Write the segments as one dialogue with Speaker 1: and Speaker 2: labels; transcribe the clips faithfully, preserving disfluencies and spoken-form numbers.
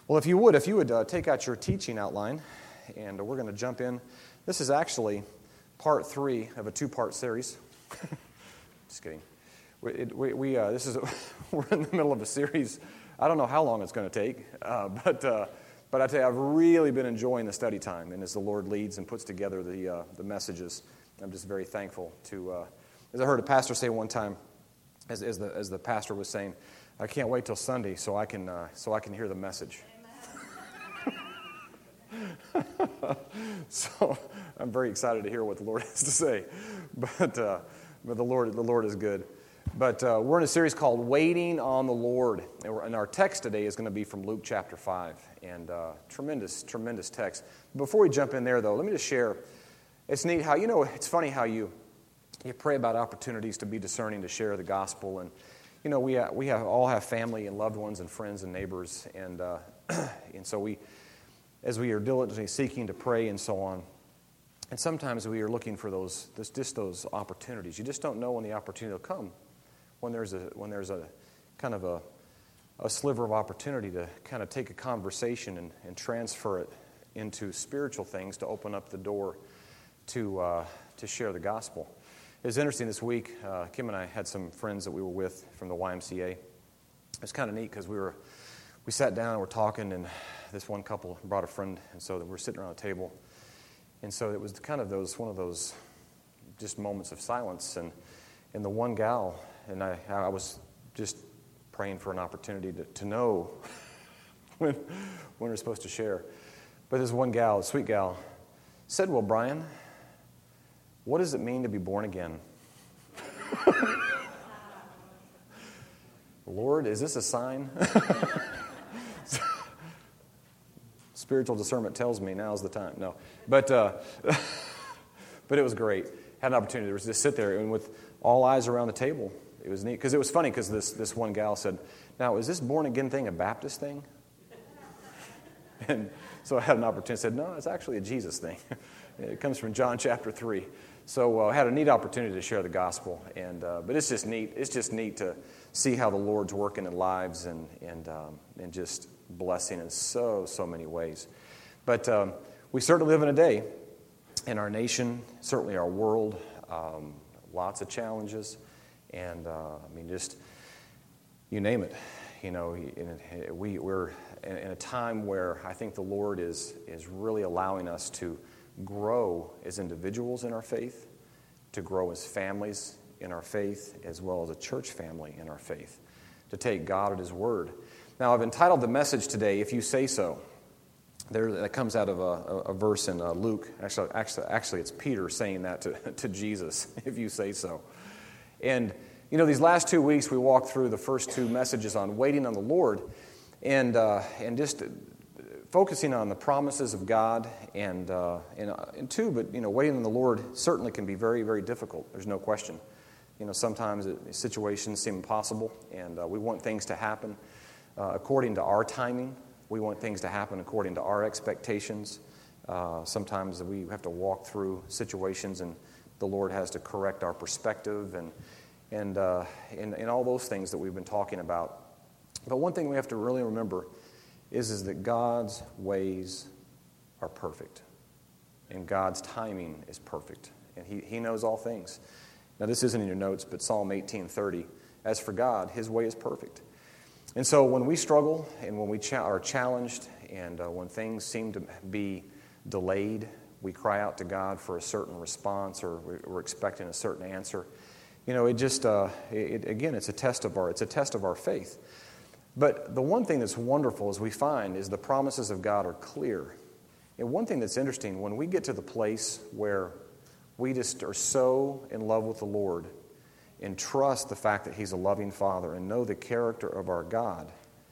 Speaker 1: Well, if you would, if you would uh, take out your teaching outline, and uh, we're going to jump in. This is actually part three of a two-part series. Just kidding. We, it, we, we uh, this is a, we're in the middle of a series. I don't know how long it's going to take, uh, but uh, but I tell you, I've really been enjoying the study time, and as the Lord leads and puts together the uh, the messages, I'm just very thankful to. Uh, as I heard a pastor say one time, as, as the as the pastor was saying, I can't wait till Sunday so I can uh, so I can hear the message. So I'm very excited to hear what the Lord has to say, but uh, but the Lord the Lord is good. But uh, we're in a series called Waiting on the Lord, and, we're, and our text today is going to be from Luke chapter five, and uh, tremendous tremendous text. Before we jump in there, though, let me just share. It's neat how you know it's funny how you you pray about opportunities to be discerning to share the gospel, and you know we have, we have all have family and loved ones and friends and neighbors, and uh, and so we. As we are diligently seeking to pray and so on. And sometimes we are looking for those, this, just those opportunities. You just don't know when the opportunity will come, when there's a when there's a kind of a, a sliver of opportunity to kind of take a conversation and, and transfer it into spiritual things to open up the door to uh, to share the gospel. It was interesting this week. Uh, Kim and I had some friends that we were with from the Y M C A. It was kind of neat because we were we sat down and we're talking, and this one couple brought a friend, and so we're sitting around a table. And so it was kind of those one of those just moments of silence. And, and the one gal, and I, I was just praying for an opportunity to, to know when, when we're supposed to share. But this one gal, a sweet gal, said, "Well, Brian, what does it mean to be born again?" Lord, is this a sign? Spiritual discernment tells me now's the time. No, but uh, but it was great. Had an opportunity to just sit there and with all eyes around the table. It was neat because it was funny because this this one gal said, "Now, is this born again thing a Baptist thing?" And so I had an opportunity. I said, "No, it's actually a Jesus thing. It comes from John chapter three." So uh, I had a neat opportunity to share the gospel, and uh, but it's just neat. It's just neat to see how the Lord's working in lives and and um, and just blessing in so so many ways. But um, we certainly live in a day in our nation, certainly our world, um, lots of challenges, and uh, I mean just you name it. You know, we we're in a time where I think the Lord is is really allowing us to grow as individuals in our faith, to grow as families in our faith, as well as a church family in our faith, to take God at His word. Now, I've entitled the message today, "If You Say So." There, that comes out of a, a verse in uh, Luke. Actually, actually, actually, it's Peter saying that to, to Jesus, "If you say so." And, you know, these last two weeks we walked through the first two messages on waiting on the Lord and uh, and just focusing on the promises of God, and, uh, and, uh, and two, but, you know, waiting on the Lord certainly can be very, very difficult. There's no question. You know, sometimes it, situations seem impossible, and uh, we want things to happen uh, according to our timing. We want things to happen according to our expectations. Uh, sometimes we have to walk through situations, and the Lord has to correct our perspective, and and, uh, and, and all those things that we've been talking about. But one thing we have to really remember is, is that God's ways are perfect, and God's timing is perfect, and He, he knows all things. Now, this isn't in your notes, but Psalm eighteen thirty, "As for God, His way is perfect." And so when we struggle and when we cha- are challenged and uh, when things seem to be delayed, we cry out to God for a certain response, or we're expecting a certain answer. You know, it just, uh, it, again, it's a test of our, it's a test of our faith. But the one thing that's wonderful, as we find, is the promises of God are clear. And one thing that's interesting, when we get to the place where we just are so in love with the Lord and trust the fact that He's a loving Father and know the character of our God,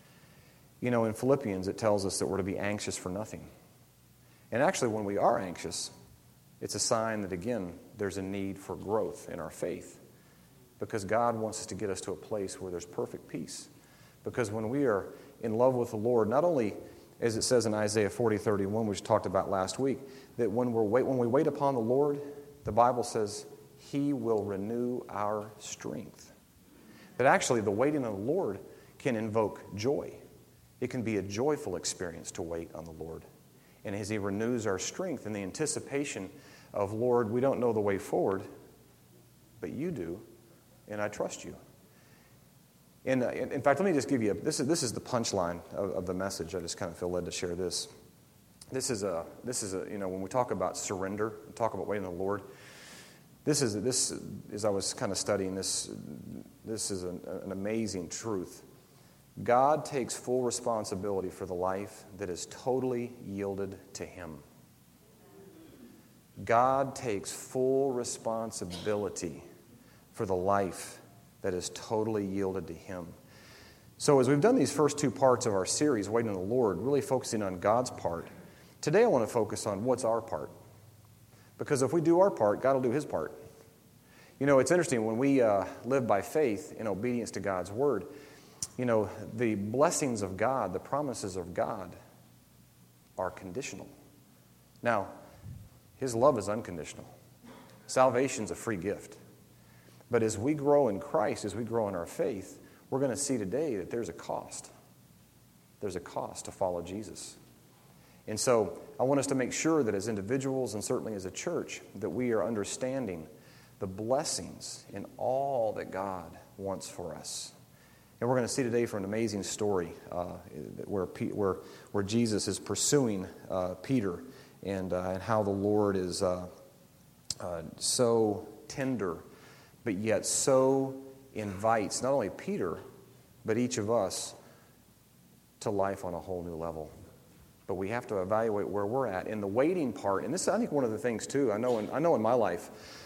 Speaker 1: you know, in Philippians it tells us that we're to be anxious for nothing. And actually, when we are anxious, it's a sign that, again, there's a need for growth in our faith, because God wants us to get us to a place where there's perfect peace. Because when we are in love with the Lord, not only, as it says in Isaiah forty thirty-one, which we talked about last week, that when, we're wait, when we wait upon the Lord, the Bible says He will renew our strength. That actually the waiting on the Lord can invoke joy. It can be a joyful experience to wait on the Lord. And as He renews our strength in the anticipation of, Lord, we don't know the way forward, but You do, and I trust You. And uh, in, in fact, let me just give you, a, this is this is the punchline of, of the message. I just kind of feel led to share this. This is a, this is a, you know, when we talk about surrender, talk about waiting on the Lord, this is, this, as I was kind of studying this, this is an, an amazing truth. God takes full responsibility for the life that is totally yielded to Him. God takes full responsibility for the life that is totally yielded to Him. So as we've done these first two parts of our series, Waiting on the Lord, really focusing on God's part, today I want to focus on what's our part. Because if we do our part, God will do His part. You know, it's interesting, when we uh, live by faith in obedience to God's Word, you know, the blessings of God, the promises of God are conditional. Now, His love is unconditional. Salvation's a free gift. But as we grow in Christ, as we grow in our faith, we're going to see today that there's a cost. There's a cost to follow Jesus. And so I want us to make sure that as individuals and certainly as a church, that we are understanding the blessings in all that God wants for us. And we're going to see today from an amazing story uh, where, where, where Jesus is pursuing uh, Peter and, uh, and how the Lord is uh, uh, so tender, but yet so invites not only Peter, but each of us to life on a whole new level. But we have to evaluate where we're at. And the waiting part, and this is, I think, one of the things, too, I know in, I know in my life,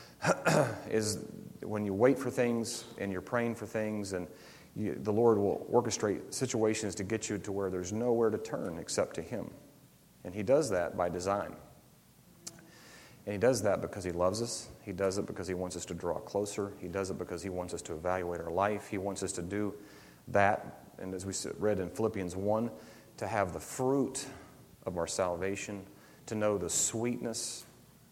Speaker 1: is when you wait for things and you're praying for things, and you, the Lord will orchestrate situations to get you to where there's nowhere to turn except to Him. And He does that by design. And He does that because He loves us. He does it because He wants us to draw closer. He does it because He wants us to evaluate our life. He wants us to do that, and as we read in Philippians one, to have the fruit of our salvation, to know the sweetness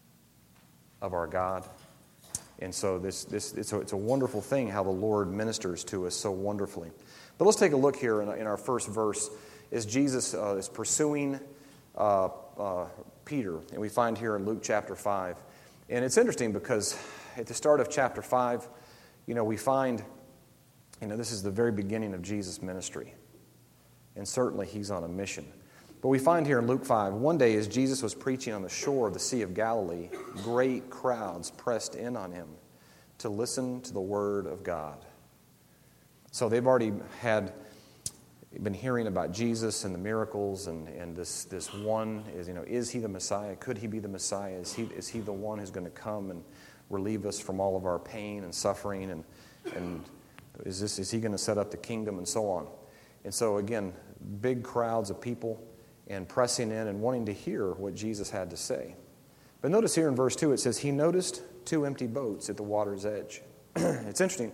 Speaker 1: of our God. And so this, this it's, a, it's a wonderful thing how the Lord ministers to us so wonderfully. But let's take a look here in, in our first verse as Jesus uh, is pursuing uh, uh, Peter. And we find here in Luke chapter five. And it's interesting because at the start of chapter five, you know, we find, you know, this is the very beginning of Jesus' ministry. And certainly He's on a mission. But we find here in Luke five, one day as Jesus was preaching on the shore of the Sea of Galilee, great crowds pressed in on Him to listen to the Word of God. So they've already had been hearing about Jesus and the miracles, and, and this, this one is, you know, is He the Messiah? Could He be the Messiah? Is He, is he the one who's going to come and relieve us from all of our pain and suffering? And, and is, this, is He going to set up the kingdom and so on? And so again, big crowds of people and pressing in and wanting to hear what Jesus had to say. But notice here in verse two, it says, He noticed two empty boats at the water's edge. It's interesting.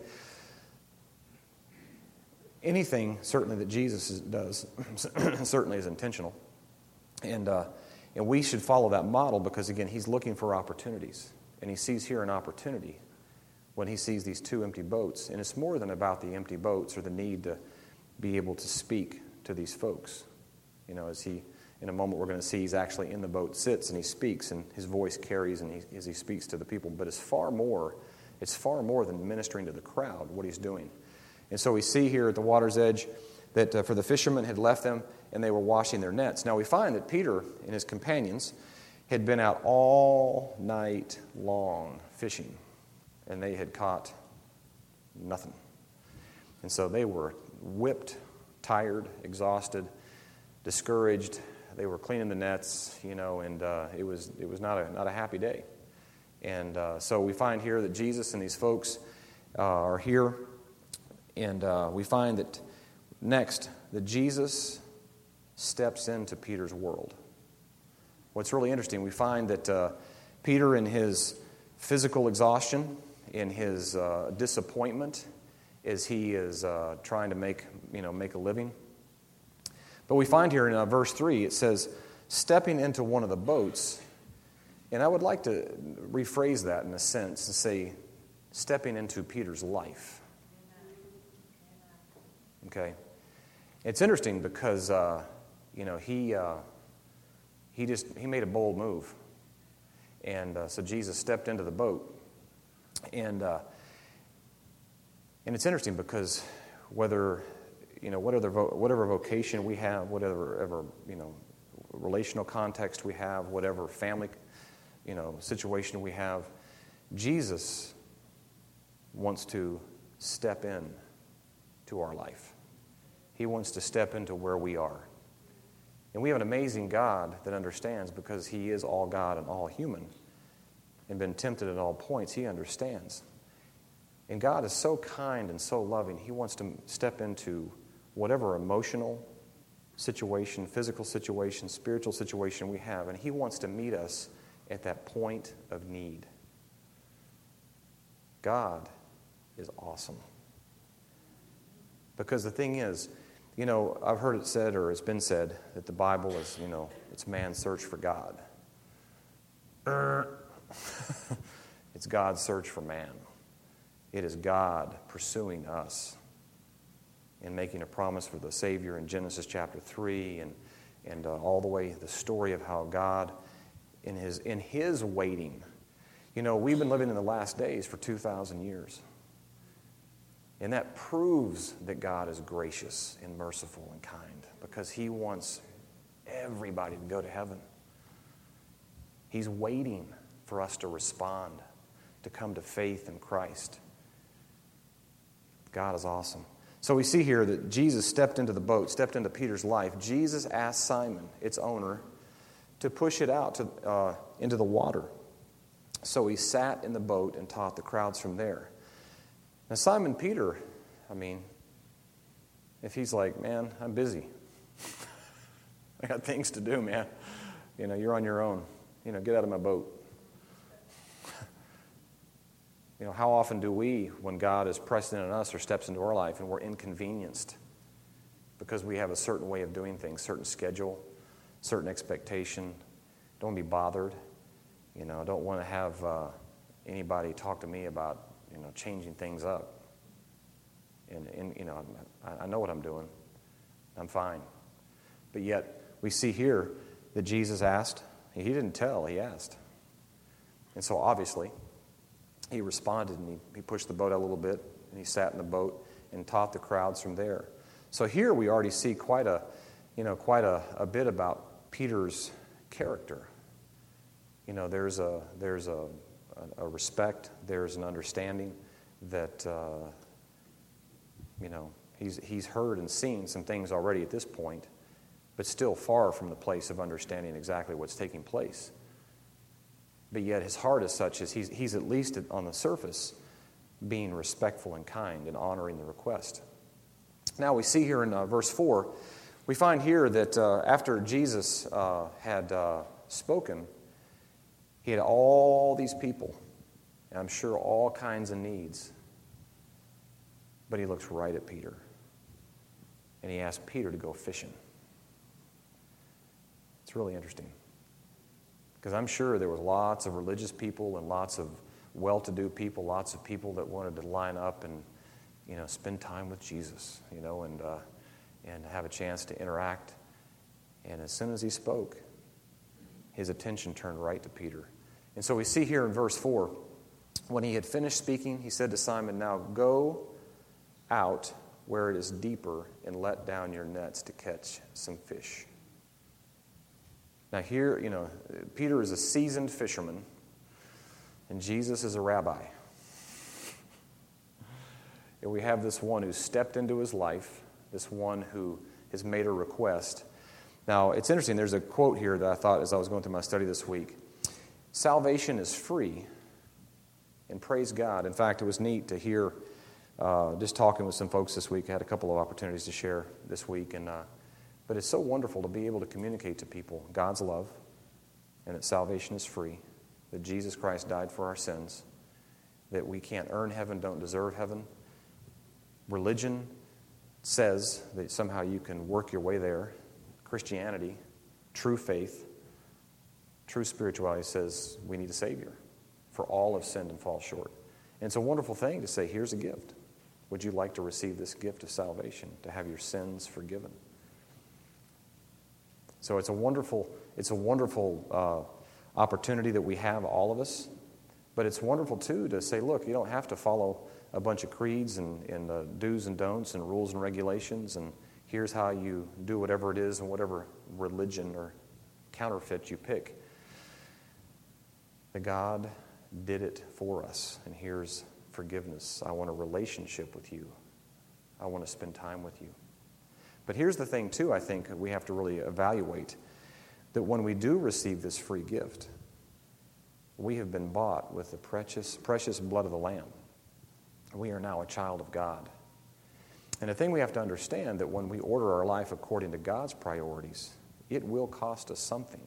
Speaker 1: Anything, certainly, that Jesus does, certainly is intentional. And, uh, and we should follow that model because, again, He's looking for opportunities. And He sees here an opportunity when He sees these two empty boats. And it's more than about the empty boats or the need to be able to speak to these folks. You know, as he, in a moment we're going to see He's actually in the boat, sits and He speaks, and His voice carries and he, as He speaks to the people. But it's far more, it's far more than ministering to the crowd, what He's doing. And so we see here at the water's edge that uh, for the fishermen had left them and they were washing their nets. Now we find that Peter and his companions had been out all night long fishing, and they had caught nothing. And so they were whipped, tired, exhausted, discouraged. They were cleaning the nets, you know, and uh, it was it was not a not a happy day. And uh, so we find here that Jesus and these folks uh, are here, and uh, we find that next that Jesus steps into Peter's world. What's really interesting, we find that uh, Peter, in his physical exhaustion, in his uh, disappointment, as he is uh, trying to make you know make a living. But we find here in uh, verse three, it says, stepping into one of the boats. And I would like to rephrase that in a sense and say, stepping into Peter's life. Okay? It's interesting because, uh, you know, he uh, he just he made a bold move, and uh, so Jesus stepped into the boat, and uh, and it's interesting because whether you know whatever vo- whatever vocation we have, whatever ever you know relational context we have, whatever family you know situation we have, Jesus wants to step in to our life. He wants to step into where we are. And we have an amazing God that understands, because He is all God and all human and been tempted at all points. He understands. And God is so kind and so loving. He wants to step into whatever emotional situation, physical situation, spiritual situation we have, and He wants to meet us at that point of need. God is awesome. Because the thing is, you know, I've heard it said, or it's been said, that the Bible is, you know, it's man's search for God. It's God's search for man. It is God pursuing us and making a promise for the Savior in Genesis chapter three, and and uh, all the way the story of how God, in His in His waiting, you know, we've been living in the last days for two thousand years. And that proves that God is gracious and merciful and kind, because He wants everybody to go to heaven. He's waiting for us to respond, to come to faith in Christ. God is awesome. So we see here that Jesus stepped into the boat, stepped into Peter's life. Jesus asked Simon, its owner, to push it out to, uh, into the water. So he sat in the boat and taught the crowds from there. Now, Simon Peter, I mean, if he's like, man, I'm busy. I got things to do, man. You know, you're on your own. You know, get out of my boat. You know, how often do we, when God is pressing on us or steps into our life and we're inconvenienced because we have a certain way of doing things, certain schedule, certain expectation, don't be bothered. You know, don't want to have uh, anybody talk to me about you know, changing things up. And, and you know, I, I know what I'm doing. I'm fine. But yet, we see here that Jesus asked. He didn't tell, He asked. And so, obviously, He responded, and he, he pushed the boat out a little bit, and He sat in the boat and taught the crowds from there. So here we already see quite a, you know, quite a, a bit about Peter's character. You know, there's a, there's a, a respect, there's an understanding that, uh, you know, he's he's heard and seen some things already at this point, but still far from the place of understanding exactly what's taking place. But yet his heart is such as he's, he's at least on the surface being respectful and kind and honoring the request. Now we see here in uh, verse four, we find here that uh, after Jesus uh, had uh, spoken, He had all these people, and I'm sure all kinds of needs. But He looks right at Peter. And He asked Peter to go fishing. It's really interesting. Because I'm sure there was lots of religious people and lots of well-to-do people, lots of people that wanted to line up and, you know, spend time with Jesus, you know, and uh, and have a chance to interact. And as soon as He spoke, his attention turned right to Peter. And so we see here in verse four, when He had finished speaking, He said to Simon, "Now go out where it is deeper and let down your nets to catch some fish." Now here, you know, Peter is a seasoned fisherman, and Jesus is a rabbi. And we have this one who stepped into his life, this one who has made a request. Now, it's interesting, there's a quote here that I thought as I was going through my study this week. Salvation is free, and praise God. In fact, it was neat to hear, uh, just talking with some folks this week. I had a couple of opportunities to share this week, and uh, but it's so wonderful to be able to communicate to people God's love, and that salvation is free, that Jesus Christ died for our sins, that we can't earn heaven, don't deserve heaven. Religion says that somehow you can work your way there. Christianity, true faith, true spirituality says we need a Savior, for all have sinned and fall short. And it's a wonderful thing to say, here's a gift. Would you like to receive this gift of salvation, to have your sins forgiven? So it's a wonderful, it's a wonderful uh, opportunity that we have, all of us. But it's wonderful, too, to say, look, you don't have to follow a bunch of creeds and, and uh, do's and don'ts and rules and regulations, and here's how you do whatever it is and whatever religion or counterfeit you pick. The God did it for us, and here's forgiveness. I want a relationship with you. I want to spend time with you. But here's the thing, too, I think we have to really evaluate, that when we do receive this free gift, we have been bought with the precious, precious blood of the Lamb. We are now a child of God. And the thing we have to understand, that when we order our life according to God's priorities, it will cost us something.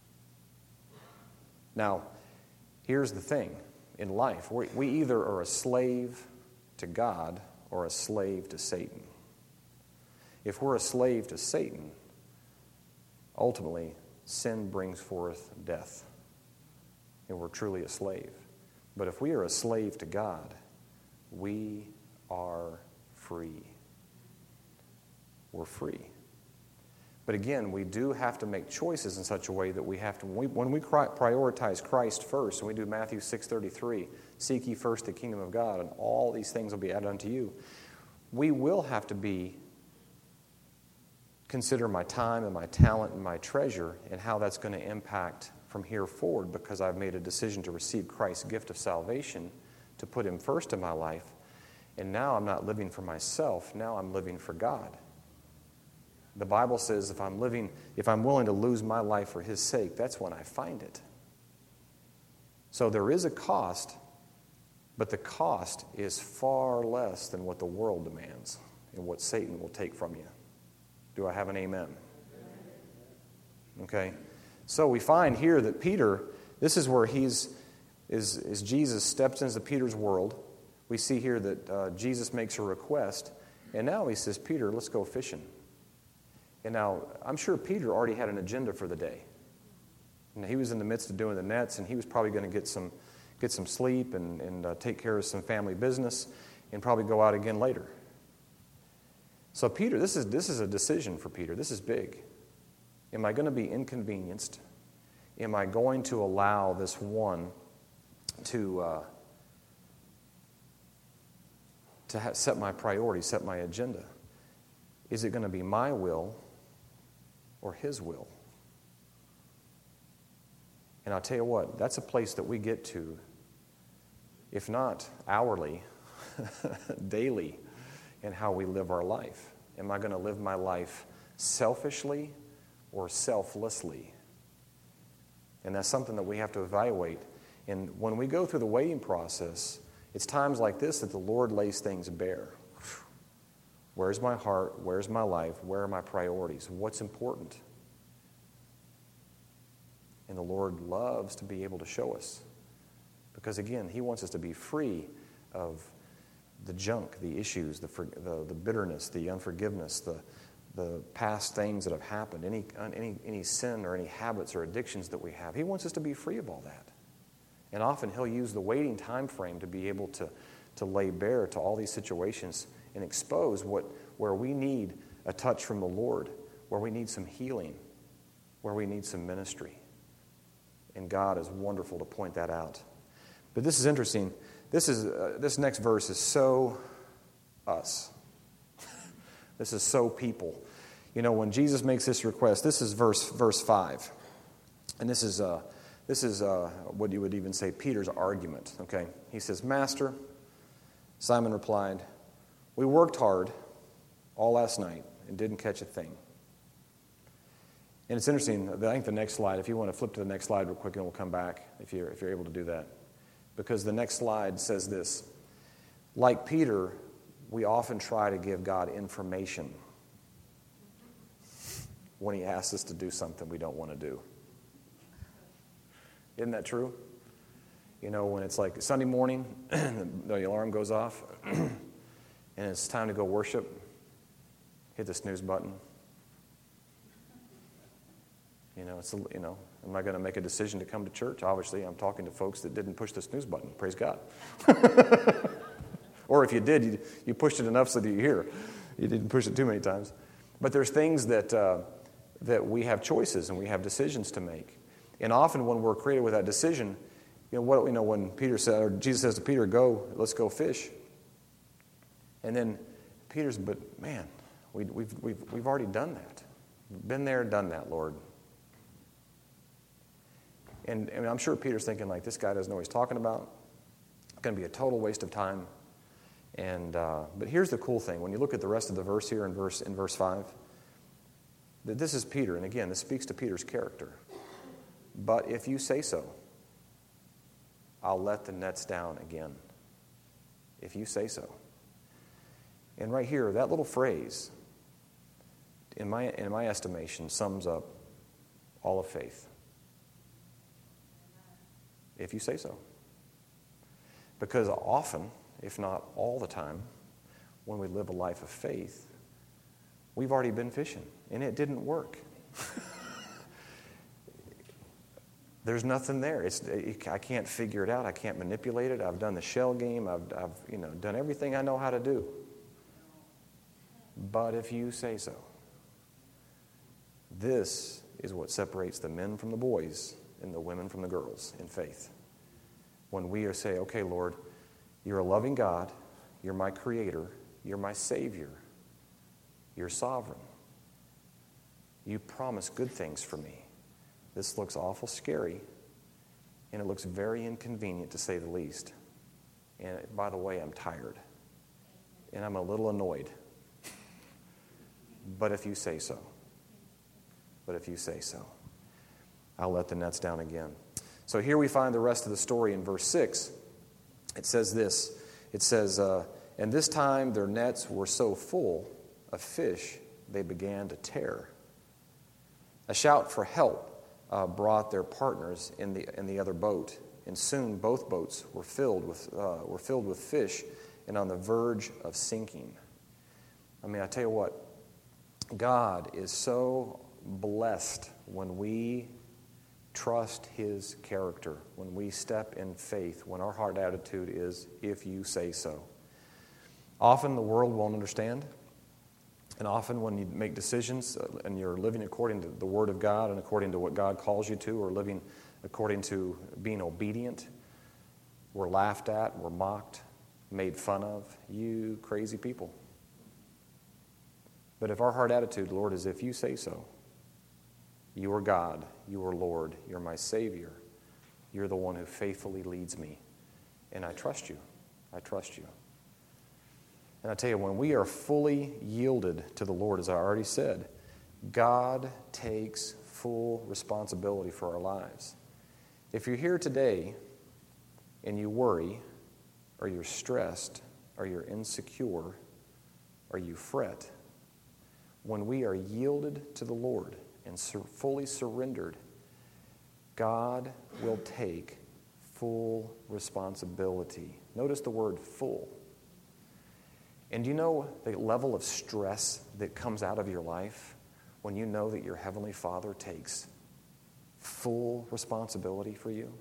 Speaker 1: Now, here's the thing. In life, we, we either are a slave to God or a slave to Satan. If we're a slave to Satan, ultimately, sin brings forth death. And we're truly a slave. But if we are a slave to God, we are free. We're free. But again, we do have to make choices in such a way that we have to, when we, when we prioritize Christ first, and we do Matthew six thirty-three, seek ye first the kingdom of God, and all these things will be added unto you, we will have to be, consider my time and my talent and my treasure and how that's going to impact from here forward, because I've made a decision to receive Christ's gift of salvation, to put Him first in my life, and now I'm not living for myself, now I'm living for God. The Bible says if I'm living, if I'm willing to lose my life for His sake, that's when I find it. So there is a cost, but the cost is far less than what the world demands and what Satan will take from you. Do I have an amen? Okay. So we find here that Peter, this is where he's, is, is Jesus steps into Peter's world. We see here that uh, Jesus makes a request, and now he says, Peter, let's go fishing. And now, I'm sure Peter already had an agenda for the day. And he was in the midst of doing the nets, and he was probably going to get some get some sleep and, and uh, take care of some family business and probably go out again later. So Peter, this is this is a decision for Peter. This is big. Am I going to be inconvenienced? Am I going to allow this one to, uh, to ha- set my priorities, set my agenda? Is it going to be my will or His will? And I'll tell you what, that's a place that we get to, if not hourly, daily, in how we live our life. Am I going to live my life selfishly or selflessly? And that's something that we have to evaluate. And when we go through the waiting process, it's times like this that the Lord lays things bare. Where's my heart? Where's my life? Where are my priorities? What's important? And the Lord loves to be able to show us. Because again, He wants us to be free of the junk, the issues, the, the, the bitterness, the unforgiveness, the, the past things that have happened, any, any, any sin or any habits or addictions that we have. He wants us to be free of all that. And often He'll use the waiting time frame to be able to, to lay bare to all these situations and expose what where we need a touch from the Lord, where we need some healing, where we need some ministry. And God is wonderful to point that out. But this is interesting. This is uh, this next verse is so us. This is so people. You know, when Jesus makes this request, this is verse verse five, and this is uh, this is uh, what you would even say Peter's argument. Okay, he says, "Master," Simon replied, "we worked hard all last night and didn't catch a thing." And it's interesting, I think the next slide, if you want to flip to the next slide real quick, and we'll come back if you're, if you're able to do that. Because the next slide says this: like Peter, we often try to give God information when He asks us to do something we don't want to do. Isn't that true? You know, when it's like Sunday morning, the alarm goes off, and it's time to go worship, hit the snooze button. You know, it's a, you know, am I going to make a decision to come to church? Obviously, I'm talking to folks that didn't push the snooze button. Praise God. Or if you did, you, you pushed it enough so that you hear. You didn't push it too many times. But there's things that uh, that we have choices and we have decisions to make. And often when we're created with that decision, you know, what, you know, when Peter said, or Jesus says to Peter, go, let's go fish. And then Peter's, but man, we, we've, we've, we've already done that. Been there, done that, Lord. And, and I'm sure Peter's thinking, like, this guy doesn't know what he's talking about. It's going to be a total waste of time. And uh, but here's the cool thing. When you look at the rest of the verse here in verse in verse five, that this is Peter. And again, this speaks to Peter's character. But if you say so, I'll let the nets down again. If you say so. And right here, that little phrase, in my in my estimation, sums up all of faith. If you say so. Because often, if not all the time, when we live a life of faith, we've already been fishing, and it didn't work. There's nothing there. It's, I can't figure it out. I can't manipulate it. I've done the shell game. I've, I've you know, done everything I know how to do. But if you say so, this is what separates the men from the boys and the women from the girls in faith. When we are say, okay, Lord, you're a loving God. You're my creator. You're my savior. You're sovereign. You promise good things for me. This looks awful scary, and it looks very inconvenient to say the least. And by the way, I'm tired, and I'm a little annoyed. But if you say so, but if you say so, I'll let the nets down again. So here we find the rest of the story in verse six. It says this. It says, uh, and this time their nets were so full of fish, they began to tear. A shout for help uh, brought their partners in the in the other boat, and soon both boats were filled with uh, were filled with fish, and on the verge of sinking. I mean, I tell you what, God is so blessed when we trust His character, when we step in faith, when our heart attitude is, if you say so. Often the world won't understand. And often when you make decisions and you're living according to the Word of God and according to what God calls you to, or living according to being obedient, we're laughed at, we're mocked, made fun of. You crazy people. But if our heart attitude, Lord, is if you say so, you are God, you are Lord, you're my Savior, you're the one who faithfully leads me, and I trust you. I trust you. And I tell you, when we are fully yielded to the Lord, as I already said, God takes full responsibility for our lives. If you're here today and you worry, or you're stressed, or you're insecure, or you fret, when we are yielded to the Lord and sur- fully surrendered, God will take full responsibility. Notice the word full. And do you know the level of stress that comes out of your life when you know that your Heavenly Father takes full responsibility for you?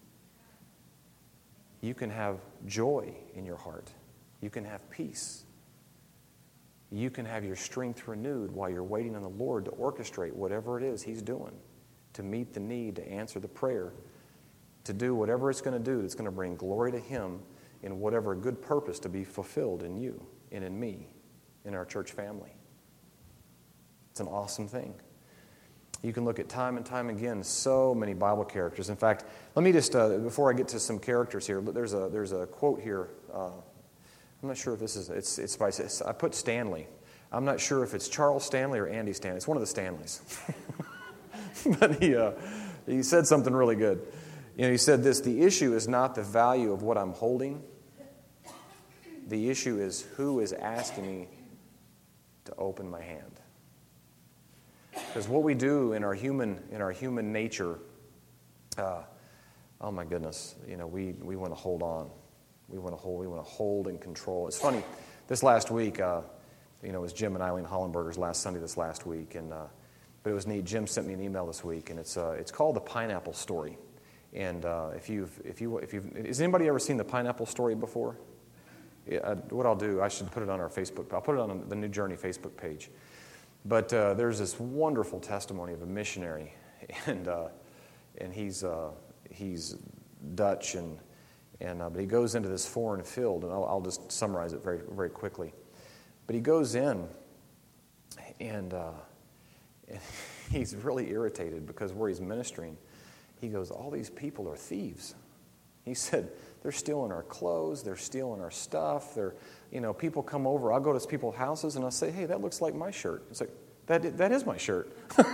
Speaker 1: You can have joy in your heart. You can have peace. You can have your strength renewed while you're waiting on the Lord to orchestrate whatever it is He's doing, to meet the need, to answer the prayer, to do whatever it's going to do that's going to bring glory to Him in whatever good purpose to be fulfilled in you and in me, in our church family. It's an awesome thing. You can look at time and time again so many Bible characters. In fact, let me just, uh, before I get to some characters here, there's a there's a quote here. Uh, I'm not sure if this is, it's, it's by, I put Stanley. I'm not sure if it's Charles Stanley or Andy Stanley. It's one of the Stanleys. But he, uh, he said something really good. You know, he said this, the issue is not the value of what I'm holding. The issue is who is asking me to open my hand. Because what we do in our human in our human nature, uh, oh my goodness, you know, we, we want to hold on. We want to hold. We want to hold and control. It's funny. This last week, uh, you know, it was Jim and Eileen Hollenberger's last Sunday this last week, and uh, but it was neat. Jim sent me an email this week, and it's uh, it's called The Pineapple Story. And uh, if you've if you if you've has anybody ever seen The Pineapple Story before? I, what I'll do, I should put it on our Facebook. I'll put it on the New Journey Facebook page. But uh, there's this wonderful testimony of a missionary, and uh, and he's uh, he's Dutch, and and uh, but he goes into this foreign field, and I'll, I'll just summarize it very very quickly. But he goes in, and, uh, and he's really irritated because where he's ministering, he goes, all these people are thieves. He said, they're stealing our clothes, they're stealing our stuff, they're, you know, people come over, I'll go to people's houses and I'll say, hey, that looks like my shirt. It's like, that, that is my shirt.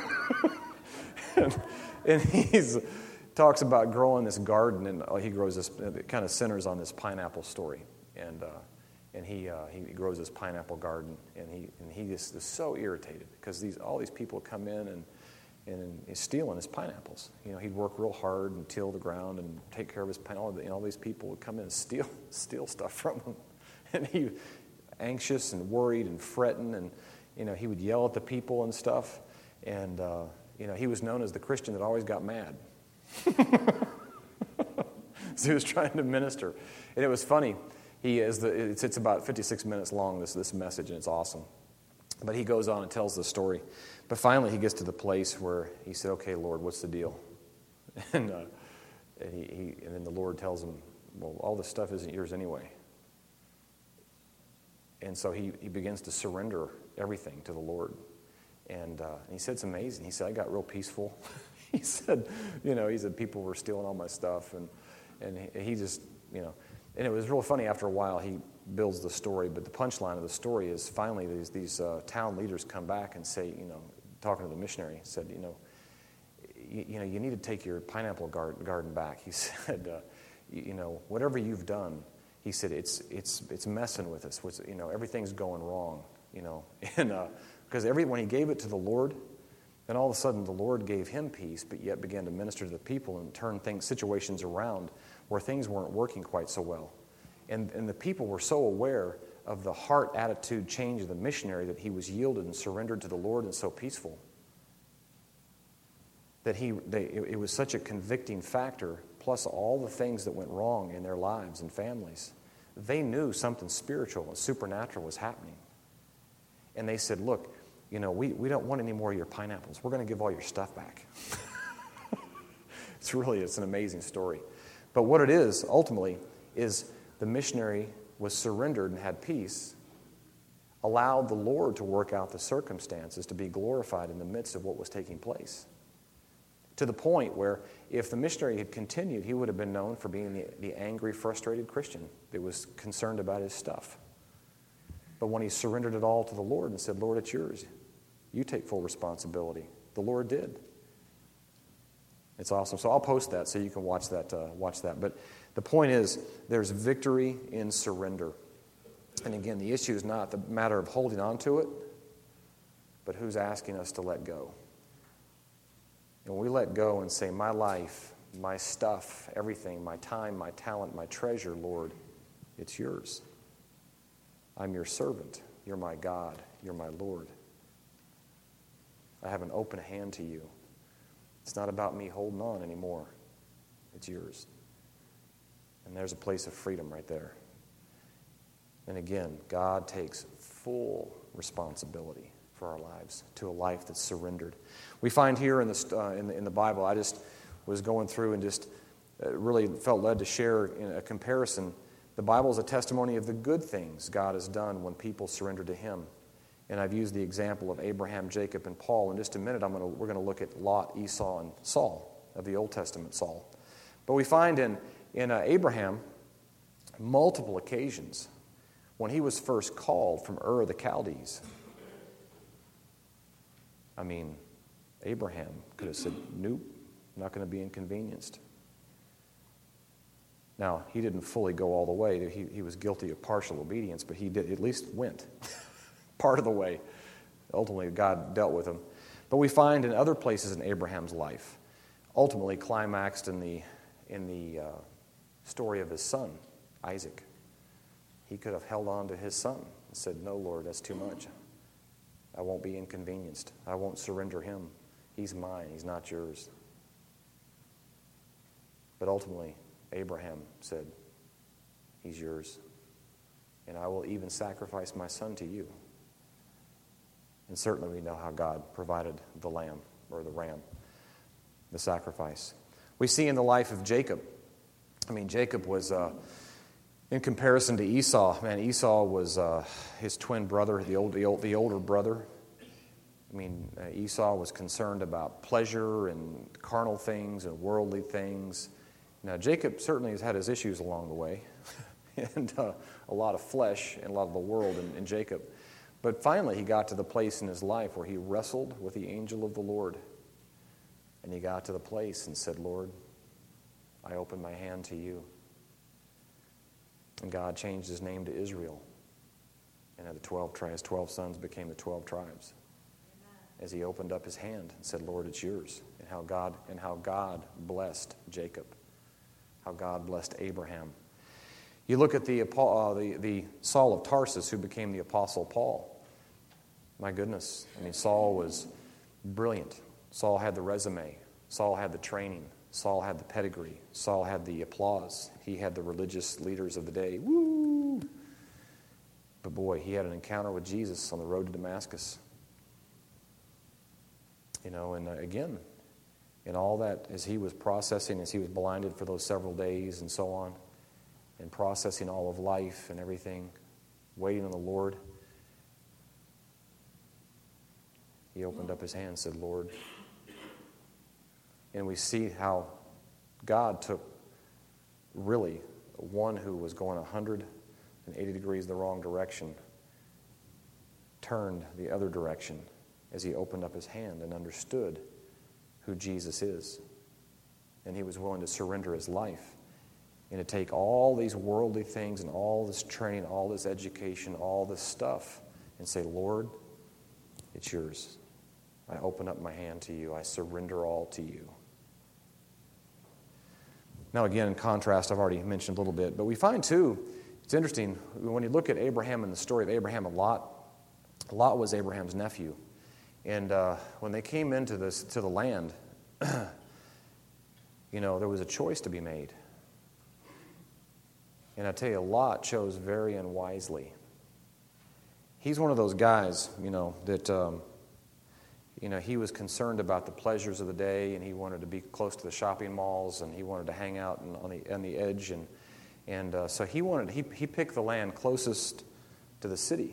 Speaker 1: and, and he's talks about growing this garden, and he grows this, it kind of centers on this pineapple story. And, uh, And he, uh, he grows this pineapple garden, and he and he just is so irritated because these all these people come in and and he's stealing his pineapples. You know, he'd work real hard and till the ground and take care of his pineapple. You know, all these people would come in and steal steal stuff from him, and he anxious and worried and fretting, and you know he would yell at the people and stuff. And uh, you know he was known as the Christian that always got mad. So he was trying to minister, and it was funny. He is the, it's, it's about fifty-six minutes long, this, this message, and it's awesome. But he goes on and tells the story. But finally he gets to the place where he said, okay, Lord, what's the deal? And, uh, and, he, he, and then the Lord tells him, well, all this stuff isn't yours anyway. And so he, he begins to surrender everything to the Lord. And, uh, and he said it's amazing. He said, I got real peaceful. He said, you know, he said people were stealing all my stuff. And, and he, he just, you know... And it was real funny. After a while, he builds the story, but the punchline of the story is finally these these uh, town leaders come back and say, you know, talking to the missionary, said, you know, you, you know, you need to take your pineapple garden, garden back. He said, uh, you, you know, whatever you've done, he said, it's it's it's messing with us. What's, you know, everything's going wrong. You know, and because uh, every when he gave it to the Lord, then all of a sudden the Lord gave him peace, but yet began to minister to the people and turn things situations around where things weren't working quite so well. And, and the people were so aware of the heart attitude change of the missionary that he was yielded and surrendered to the Lord and so peaceful that he they, it, it was such a convicting factor, plus all the things that went wrong in their lives and families. They knew something spiritual and supernatural was happening. And they said, look, you know, we, we don't want any more of your pineapples. We're going to give all your stuff back. It's really, it's an amazing story. But what it is, ultimately, is the missionary was surrendered and had peace, allowed the Lord to work out the circumstances to be glorified in the midst of what was taking place. To the point where if the missionary had continued, he would have been known for being the, the angry, frustrated Christian that was concerned about his stuff. But when he surrendered it all to the Lord and said, Lord, it's yours. You take full responsibility. The Lord did. It's awesome. So I'll post that so you can watch that. Uh, watch that. But the point is, there's victory in surrender. And again, the issue is not the matter of holding on to it, but who's asking us to let go. And when we let go and say, my life, my stuff, everything, my time, my talent, my treasure, Lord, it's yours. I'm your servant. You're my God. You're my Lord. I have an open hand to you. It's not about me holding on anymore. It's yours. And there's a place of freedom right there. And again, God takes full responsibility for our lives, to a life that's surrendered. We find here in the, uh, in the, in the Bible, I just was going through and just uh, really felt led to share in a comparison. The Bible is a testimony of the good things God has done when people surrender to Him. And I've used the example of Abraham, Jacob, and Paul. In just a minute, I'm going to, we're going to look at Lot, Esau, and Saul, of the Old Testament Saul. But we find in, in uh, Abraham, multiple occasions, when he was first called from Ur of the Chaldees. I mean, Abraham could have said, nope, I'm not going to be inconvenienced. Now, he didn't fully go all the way. He, he was guilty of partial obedience, but he did at least went part of the way. Ultimately, God dealt with him. But we find in other places in Abraham's life, ultimately climaxed in the, in the uh, story of his son, Isaac. He could have held on to his son and said, no, Lord, that's too much. I won't be inconvenienced. I won't surrender him. He's mine. He's not yours. But ultimately, Abraham said, he's yours. and I will even sacrifice my son to you. And certainly we know how God provided the lamb, or the ram, the sacrifice. We see in the life of Jacob, I mean, Jacob was, uh, in comparison to Esau, man, Esau was uh, his twin brother, the, old, the, old, the older brother. I mean, uh, Esau was concerned about pleasure and carnal things and worldly things. Now, Jacob certainly has had his issues along the way, and uh, a lot of flesh and a lot of the world in, in Jacob. But finally, he got to the place in his life where he wrestled with the angel of the Lord. And he got to the place and said, Lord, I open my hand to you. And God changed his name to Israel. And the twelve tribes, twelve sons became the twelve tribes. As he opened up his hand and said, Lord, it's yours. And how God and how God blessed Jacob. How God blessed Abraham. You look at the, uh, the, the Saul of Tarsus, who became the Apostle Paul. My goodness. I mean, Saul was brilliant. Saul had the resume. Saul had the training. Saul had the pedigree. Saul had the applause. He had the religious leaders of the day. Woo! But boy, he had an encounter with Jesus on the road to Damascus. You know, and uh, again, in all that, as he was processing, as he was blinded for those several days and so on, and processing all of life and everything, waiting on the Lord, he opened up his hand and said, Lord. And we see how God took really one who was going one hundred eighty degrees the wrong direction, turned the other direction as he opened up his hand and understood who Jesus is. And he was willing to surrender his life and to take all these worldly things and all this training, all this education, all this stuff, and say, Lord, it's yours. I open up my hand to you. I surrender all to you. Now, again, in contrast, I've already mentioned a little bit, but we find, too, it's interesting, when you look at Abraham and the story of Abraham and Lot, Lot was Abraham's nephew. And uh, when they came into this to the land, you know, there was a choice to be made. And I tell you, Lot chose very unwisely. He's one of those guys, you know, that, um, you know, he was concerned about the pleasures of the day, and he wanted to be close to the shopping malls, and he wanted to hang out on the on the edge, and and uh, so he wanted he he picked the land closest to the city,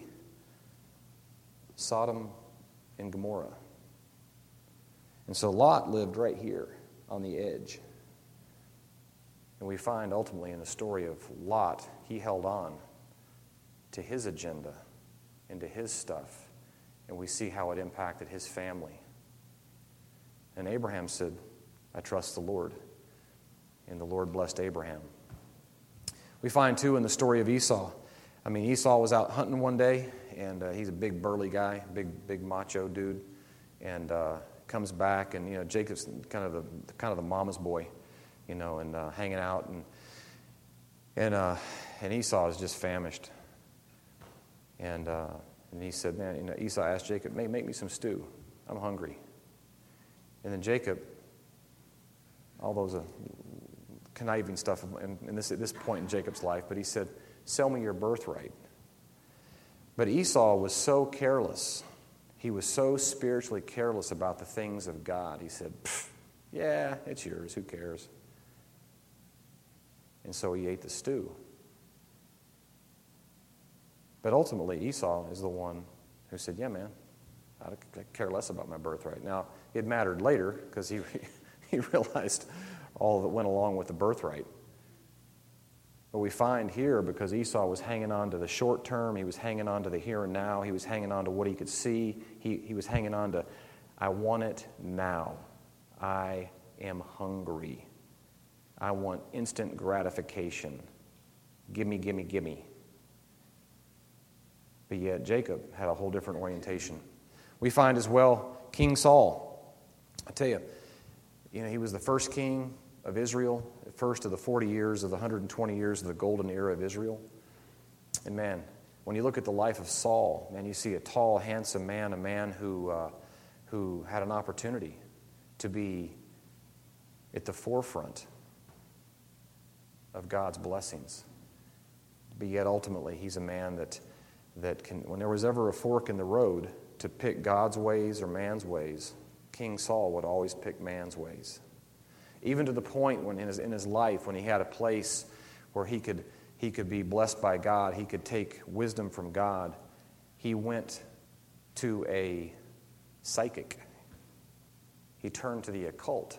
Speaker 1: Sodom and Gomorrah. And so Lot lived right here on the edge. And we find ultimately in the story of Lot, he held on to his agenda and to his stuff. And we see how it impacted his family. And Abraham said, I trust the Lord. And the Lord blessed Abraham. We find, too, in the story of Esau. I mean, Esau was out hunting one day, and uh, he's a big burly guy, big big macho dude, and uh, comes back, and you know Jacob's kind of the kind of the mama's boy, you know, and uh, hanging out, and and uh, and Esau is just famished, and uh, and he said, man, you know, Esau asked Jacob, make make me some stew, I'm hungry, and then Jacob, all those uh, conniving stuff, and, and this at this point in Jacob's life, but he said, sell me your birthright. But Esau was so careless. He was so spiritually careless about the things of God. He said, yeah, it's yours. Who cares? And so he ate the stew. But ultimately, Esau is the one who said, yeah, man, I care less about my birthright. Now, it mattered later because he, he realized all that went along with the birthright. But we find here, because Esau was hanging on to the short term, he was hanging on to the here and now, he was hanging on to what he could see, he, he was hanging on to, I want it now. I am hungry. I want instant gratification. Gimme, gimme, gimme. But yet Jacob had a whole different orientation. We find as well King Saul. I tell you, you know, he was the first king of Israel, first of the forty years of the one hundred twenty years of the golden era of Israel. And man, when you look at the life of Saul, man, you see a tall, handsome man, a man who uh, who had an opportunity to be at the forefront of God's blessings. but yet ultimately he's a man that, that can, when there was ever a fork in the road to pick God's ways or man's ways, King Saul would always pick man's ways. Even to the point when in his, in his life, when he had a place where he could, he could be blessed by God, he could take wisdom from God, he went to a psychic. He turned to the occult.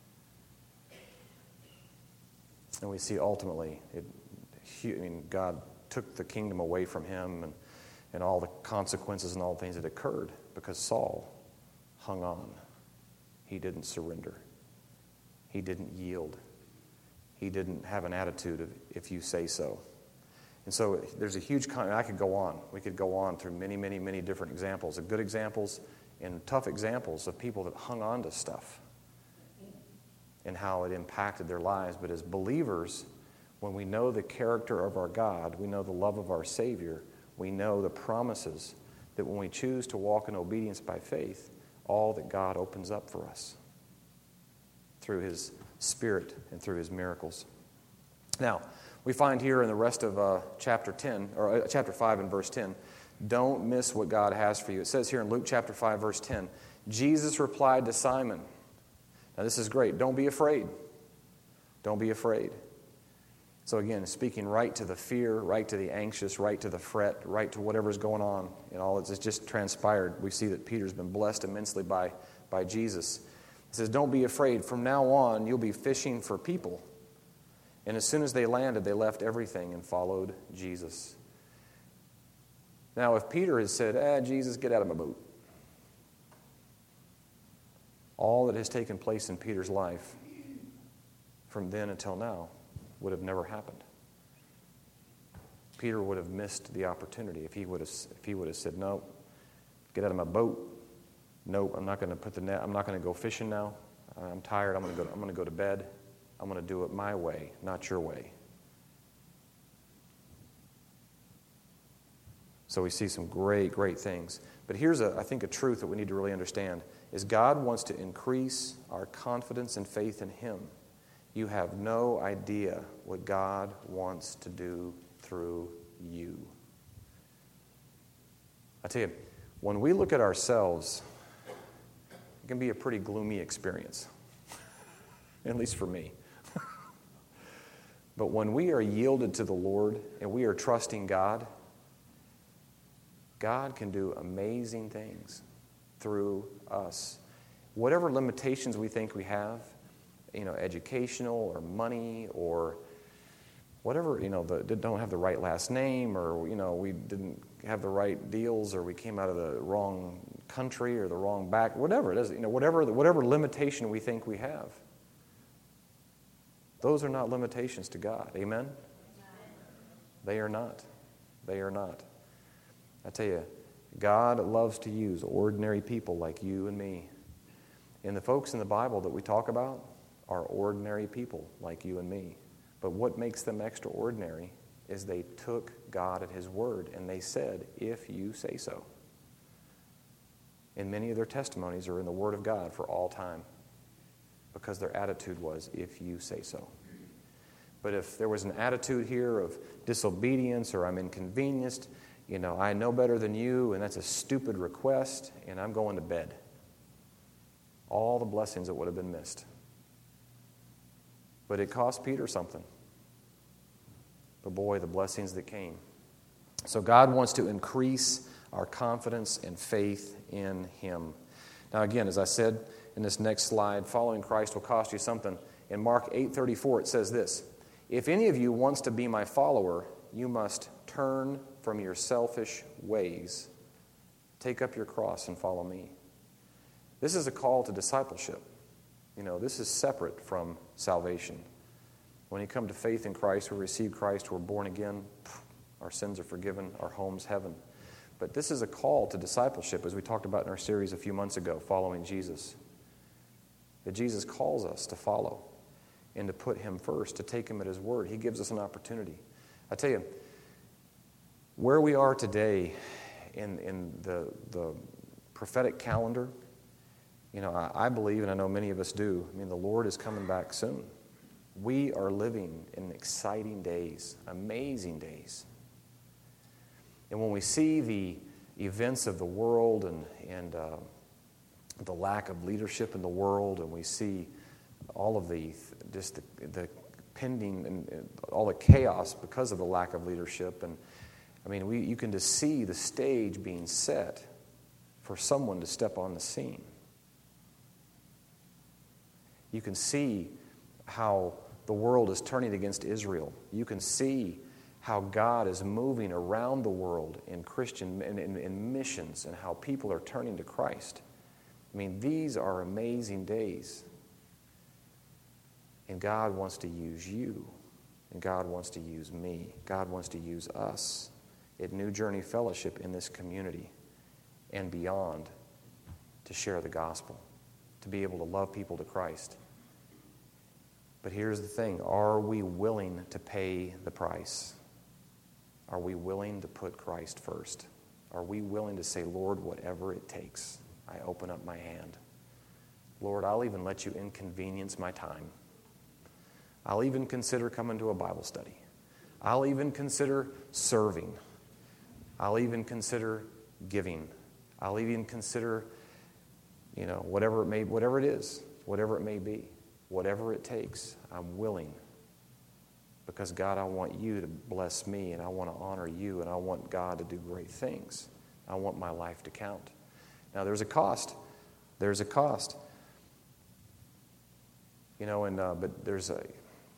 Speaker 1: And we see ultimately, it, I mean, God took the kingdom away from him and, and all the consequences and all the things that occurred because Saul hung on. He didn't surrender. He didn't yield. He didn't have an attitude of, if you say so. And so there's a huge, con- I could go on. We could go on through many, many, many different examples, of good examples and tough examples of people that hung on to stuff and how it impacted their lives. But as believers, when we know the character of our God, we know the love of our Savior, we know the promises that when we choose to walk in obedience by faith, all that God opens up for us through His Spirit and through His miracles. Now, we find here in the rest of uh, chapter ten, or uh, chapter five and verse ten, don't miss what God has for you. It says here in Luke chapter five, verse ten, Jesus replied to Simon. Now this is great. Don't be afraid. Don't be afraid. So again, speaking right to the fear, right to the anxious, right to the fret, right to whatever's going on, and all that's just transpired. We see that Peter's been blessed immensely by, by Jesus. He says, don't be afraid. From now on, you'll be fishing for people. And as soon as they landed, they left everything and followed Jesus. Now, if Peter had said, ah, Jesus, get out of my boat, all that has taken place in Peter's life from then until now would have never happened. Peter would have missed the opportunity if he would have, if he would have said, no, get out of my boat. Nope, I'm not going to put the net. I'm not going to go fishing now. I'm tired. I'm going to go. I'm going to go to bed. I'm going to do it my way, not your way. So we see some great, great things. But here's, a, I think, a truth that we need to really understand, is God wants to increase our confidence and faith in Him. You have no idea what God wants to do through you. I tell you, when we look at ourselves, it can be a pretty gloomy experience, at least for me. But when we are yielded to the Lord and we are trusting God, God can do amazing things through us. Whatever limitations we think we have, you know, educational or money or whatever, you know, the, don't have the right last name, or, you know, we didn't have the right deals, or we came out of the wrong country or the wrong back, whatever it is, you know, whatever, whatever limitation we think we have. Those are not limitations to God. Amen? They are not. They are not. I tell you, God loves to use ordinary people like you and me. And the folks in the Bible that we talk about are ordinary people like you and me. But what makes them extraordinary is they took God at His word and they said, if you say so. And many of their testimonies are in the Word of God for all time because their attitude was, if you say so. But if there was an attitude here of disobedience or I'm inconvenienced, you know, I know better than you, and that's a stupid request, and I'm going to bed. All the blessings that would have been missed. But it cost Peter something. But boy, the blessings that came. So God wants to increase our confidence and faith in Him. Now again, as I said in this next slide, following Christ will cost you something. In Mark eight thirty-four, it says this, if any of you wants to be my follower, you must turn from your selfish ways. Take up your cross and follow me. This is a call to discipleship. You know, this is separate from salvation. When you come to faith in Christ, we receive Christ, we're born again, our sins are forgiven, our home's heaven. But this is a call to discipleship, as we talked about in our series a few months ago, Following Jesus. That Jesus calls us to follow and to put Him first, to take Him at His word. He gives us an opportunity. I tell you, where we are today in, in the, the prophetic calendar, you know, I, I believe, and I know many of us do, I mean, the Lord is coming back soon. We are living in exciting days, amazing days. And when we see the events of the world and, and uh, the lack of leadership in the world, and we see all of the, just the, the pending and, and all the chaos because of the lack of leadership, and I mean, we, you can just see the stage being set for someone to step on the scene. You can see how the world is turning against Israel. You can see how God is moving around the world in Christian in, in, in missions, and how people are turning to Christ. I mean, these are amazing days. And God wants to use you. And God wants to use me. God wants to use us at New Journey Fellowship in this community and beyond to share the gospel, to be able to love people to Christ. But here's the thing. Are we willing to pay the price? Are we willing to put Christ first? Are we willing to say, Lord, whatever it takes, I open up my hand. Lord, I'll even let you inconvenience my time. I'll even consider coming to a Bible study. I'll even consider serving. I'll even consider giving. I'll even consider, you know, whatever it may, whatever it is, whatever it may be, whatever it takes, I'm willing. Because God, I want you to bless me, and I want to honor you, and I want God to do great things. I want my life to count. Now, there's a cost. There's a cost. You know, and uh, but there's a,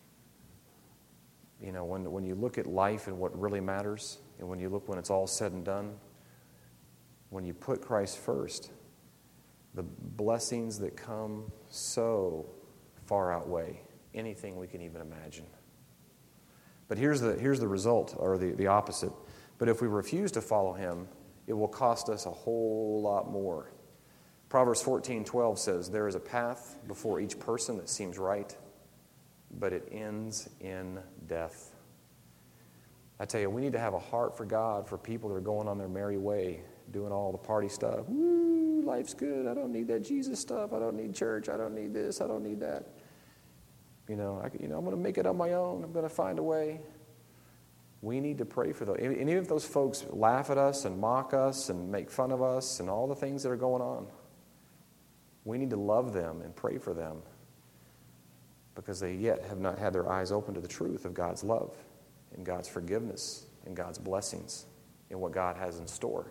Speaker 1: you know, when when you look at life and what really matters, and when you look when it's all said and done, when you put Christ first, the blessings that come so far outweigh anything we can even imagine. But here's the here's the result, or the, the opposite. But if we refuse to follow him, it will cost us a whole lot more. Proverbs fourteen twelve says, there is a path before each person that seems right, but it ends in death. I tell you, we need to have a heart for God, for people that are going on their merry way, doing all the party stuff. Woo, life's good. I don't need that Jesus stuff. I don't need church. I don't need this. I don't need that. You know, I, you know, I'm going to make it on my own. I'm going to find a way. We need to pray for those. And even if those folks laugh at us and mock us and make fun of us and all the things that are going on, we need to love them and pray for them, because they yet have not had their eyes open to the truth of God's love and God's forgiveness and God's blessings and what God has in store.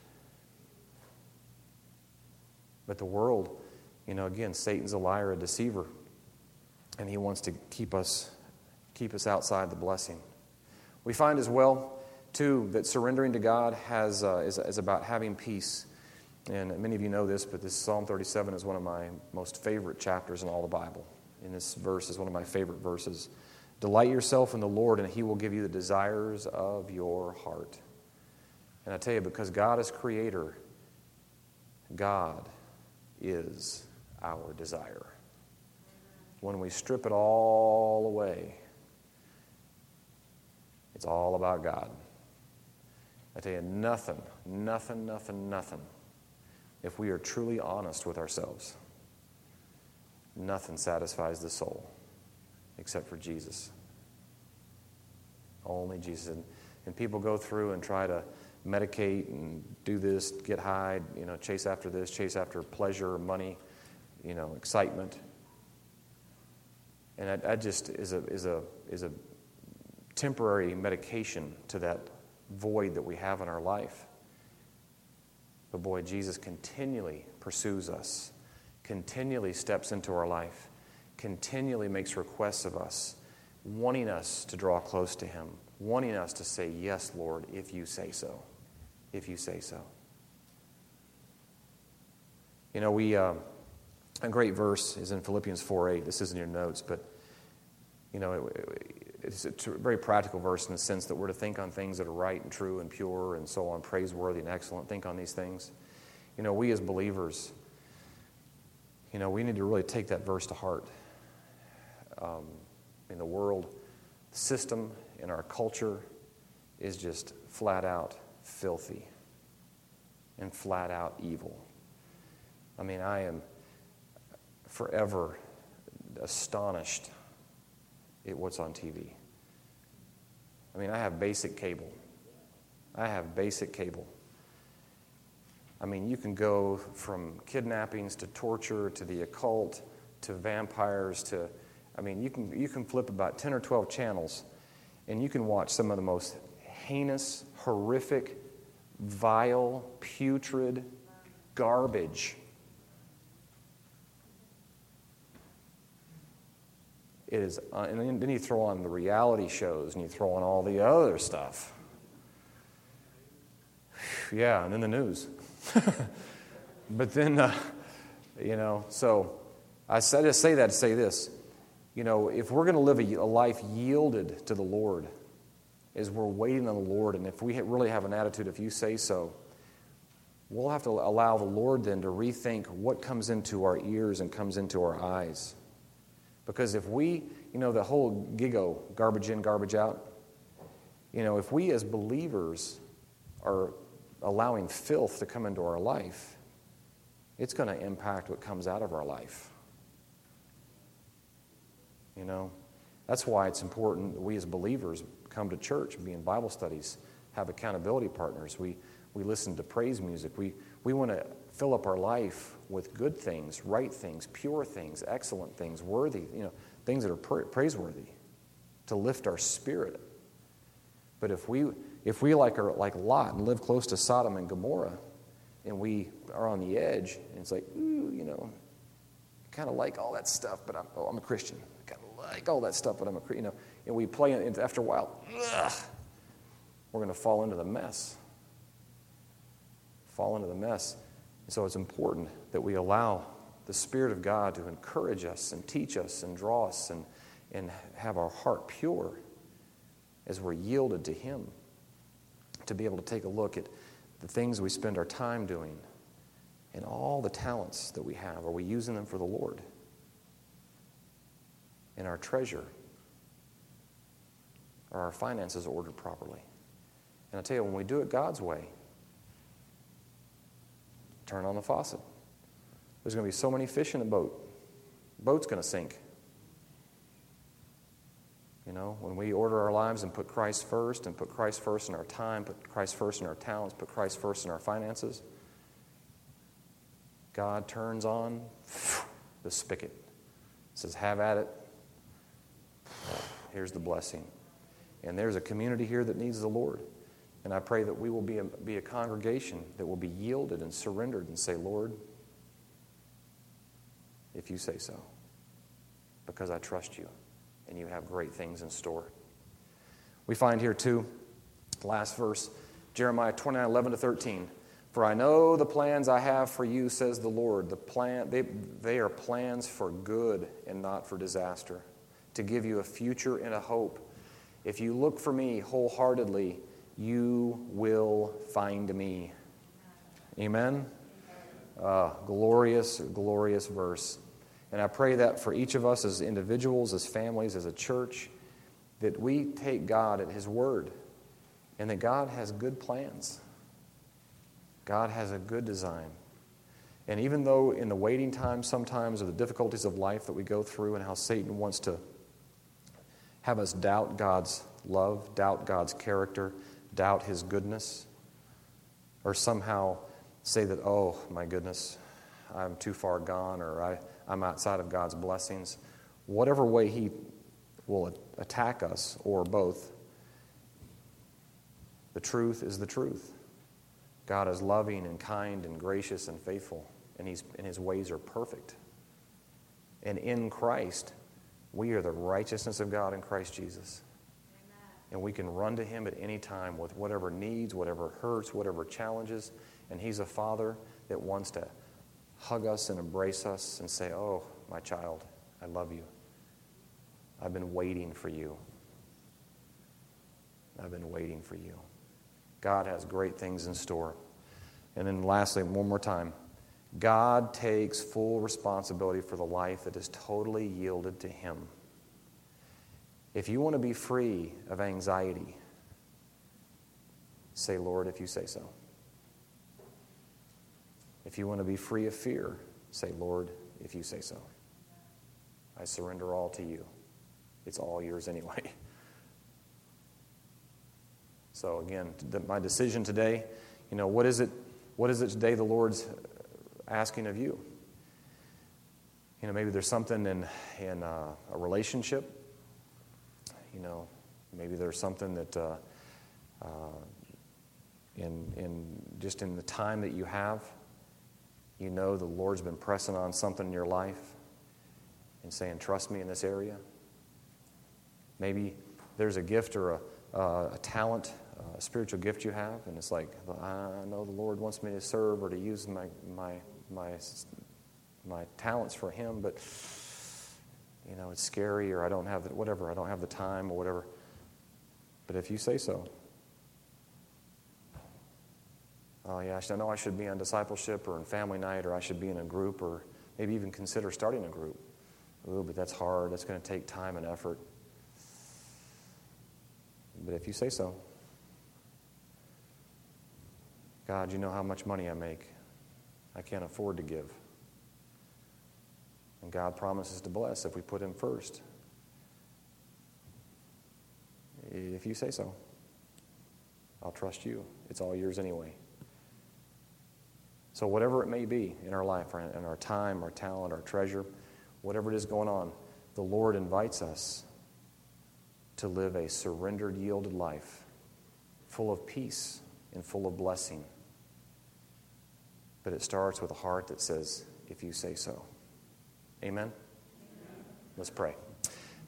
Speaker 1: But the world, you know, again, Satan's a liar, a deceiver. And he wants to keep us keep us outside the blessing. We find as well, too, that surrendering to God has uh, is, is about having peace. And many of you know this, but this Psalm thirty-seven is one of my most favorite chapters in all the Bible. And this verse is one of my favorite verses. Delight yourself in the Lord, and he will give you the desires of your heart. And I tell you, because God is creator, God is our desire. When we strip it all away, it's all about God. I tell you, nothing, nothing, nothing, nothing, if we are truly honest with ourselves, nothing satisfies the soul except for Jesus. Only Jesus. And, and people go through and try to medicate and do this, get high, you know, chase after this, chase after pleasure, money, you know, excitement. And that, that just is a is a is a temporary medication to that void that we have in our life. But boy, Jesus continually pursues us, continually steps into our life, continually makes requests of us, wanting us to draw close to him, wanting us to say, yes, Lord, if you say so, if you say so. You know, we uh, a great verse is in Philippians four eight. This isn't in your notes, but you know, it, it's a very practical verse in the sense that we're to think on things that are right and true and pure and so on, praiseworthy and excellent. Think on these things. You know, we as believers, you know, we need to really take that verse to heart. Um, in the world, the system in our culture is just flat out filthy and flat out evil. I mean, I am forever astonished it, what's on T V. I mean, I have basic cable. I have basic cable. I mean, you can go from kidnappings to torture to the occult to vampires to, I mean, you can you can flip about ten or twelve channels and you can watch some of the most heinous, horrific, vile, putrid garbage. It is, uh, and then you throw on the reality shows and you throw on all the other stuff. Yeah, and then the news. But then, uh, you know, so I said to say that to say this. You know, if we're going to live a, a life yielded to the Lord, as we're waiting on the Lord, and if we ha- really have an attitude, if you say so, we'll have to allow the Lord then to rethink what comes into our ears and comes into our eyes. Because if we, you know, the whole gigo, garbage in, garbage out, you know, if we as believers are allowing filth to come into our life, it's going to impact what comes out of our life. You know, that's why it's important that we as believers come to church and be in Bible studies, have accountability partners. We we listen to praise music. We we want to fill up our life with good things, right things, pure things, excellent things, worthy, you know, things that are pra- praiseworthy, to lift our spirit. But if we if we like are like Lot and live close to Sodom and Gomorrah, and we are on the edge, and it's like, ooh, you know, kind of like all that stuff, but I'm oh, I'm a Christian. I kind of like all that stuff, but I'm a Christian, you know, and we play it. After a while, ugh, we're going to fall into the mess. Fall into the mess. And so it's important that we allow the Spirit of God to encourage us and teach us and draw us and, and have our heart pure as we're yielded to Him, to be able to take a look at the things we spend our time doing and all the talents that we have. Are we using them for the Lord? And our treasure, are our finances ordered properly? And I tell you, when we do it God's way, turn on the faucet. There's going to be so many fish in the boat. The boat's going to sink. You know, when we order our lives and put Christ first, and put Christ first in our time, put Christ first in our talents, put Christ first in our finances, God turns on the spigot. Says, have at it. Here's the blessing. And there's a community here that needs the Lord. And I pray that we will be a, be a congregation that will be yielded and surrendered and say, Lord, if you say so, because I trust you and you have great things in store. We find here too, last verse, Jeremiah twenty-nine, eleven to thirteen. For I know the plans I have for you, says the Lord. The plan, they, they are plans for good and not for disaster, to give you a future and a hope. If you look for me wholeheartedly, you will find me. Amen? Uh, glorious, glorious verse. And I pray that for each of us as individuals, as families, as a church, that we take God at His word and that God has good plans. God has a good design. And even though in the waiting time sometimes, or the difficulties of life that we go through, and how Satan wants to have us doubt God's love, doubt God's character, doubt His goodness, or somehow say that, oh, my goodness, I'm too far gone, or I, I'm outside of God's blessings. Whatever way he will attack us, or both, the truth is the truth. God is loving and kind and gracious and faithful, and, he's, and His ways are perfect. And in Christ, we are the righteousness of God in Christ Jesus. And we can run to Him at any time with whatever needs, whatever hurts, whatever challenges. And He's a Father that wants to hug us and embrace us and say, oh, my child, I love you. I've been waiting for you. I've been waiting for you. God has great things in store. And then lastly, one more time, God takes full responsibility for the life that is totally yielded to Him. If you want to be free of anxiety, say, Lord, if you say so. If you want to be free of fear, say, Lord, if you say so. I surrender all to you. It's all yours anyway. So again, my decision today, you know, what is it, what is it today the Lord's asking of you? You know, maybe there's something in, in uh, a relationship. You know, maybe there's something that uh, uh, in in just in the time that you have, you know the Lord's been pressing on something in your life and saying, trust me in this area. Maybe there's a gift or a, uh, a talent, uh, a spiritual gift you have, and it's like, I know the Lord wants me to serve or to use my my my my talents for Him, but you know, it's scary, or I don't have the, whatever, I don't have the time or whatever. But if you say so, oh yeah, I know I should be on discipleship or in family night, or I should be in a group, or maybe even consider starting a group. Ooh, but that's hard. That's going to take time and effort. But if you say so, God, you know how much money I make. I can't afford to give. And God promises to bless if we put Him first. If you say so, I'll trust you. It's all yours anyway. So whatever it may be in our life, in our time, our talent, our treasure, whatever it is going on, the Lord invites us to live a surrendered, yielded life, full of peace and full of blessing. But it starts with a heart that says, if you say so. Amen? Amen. Let's pray.